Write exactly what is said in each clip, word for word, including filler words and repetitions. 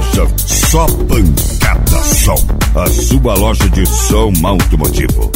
loja Só Pancada Som, a sua loja de som automotivo.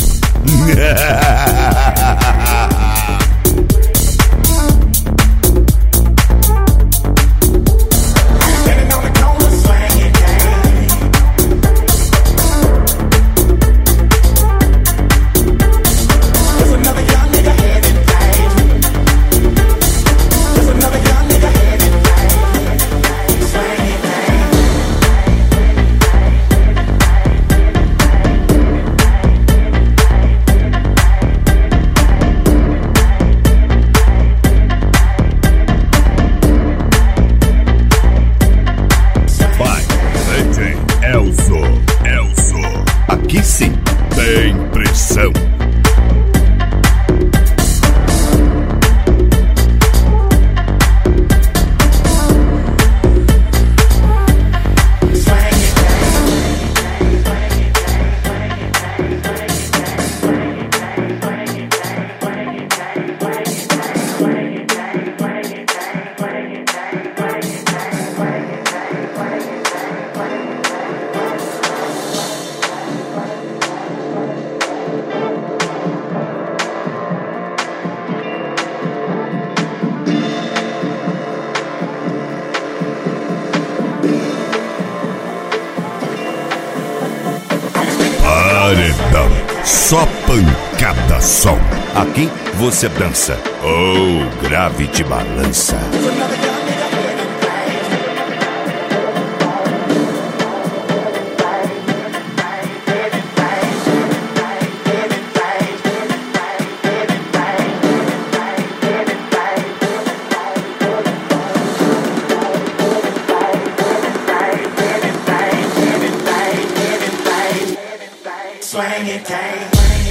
Elzo, Elzo, aqui sim tem pressão. Paredão, só pancada som. Aqui você dança ou oh, grave te balança. Swing it, gang.